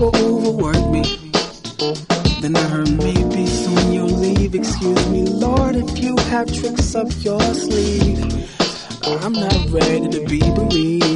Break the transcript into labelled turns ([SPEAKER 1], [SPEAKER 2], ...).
[SPEAKER 1] or overwork me. Then I heard maybe soon you'll leave. Excuse me, Lord, if you have tricks up your sleeve. I'm not ready to be bereaved.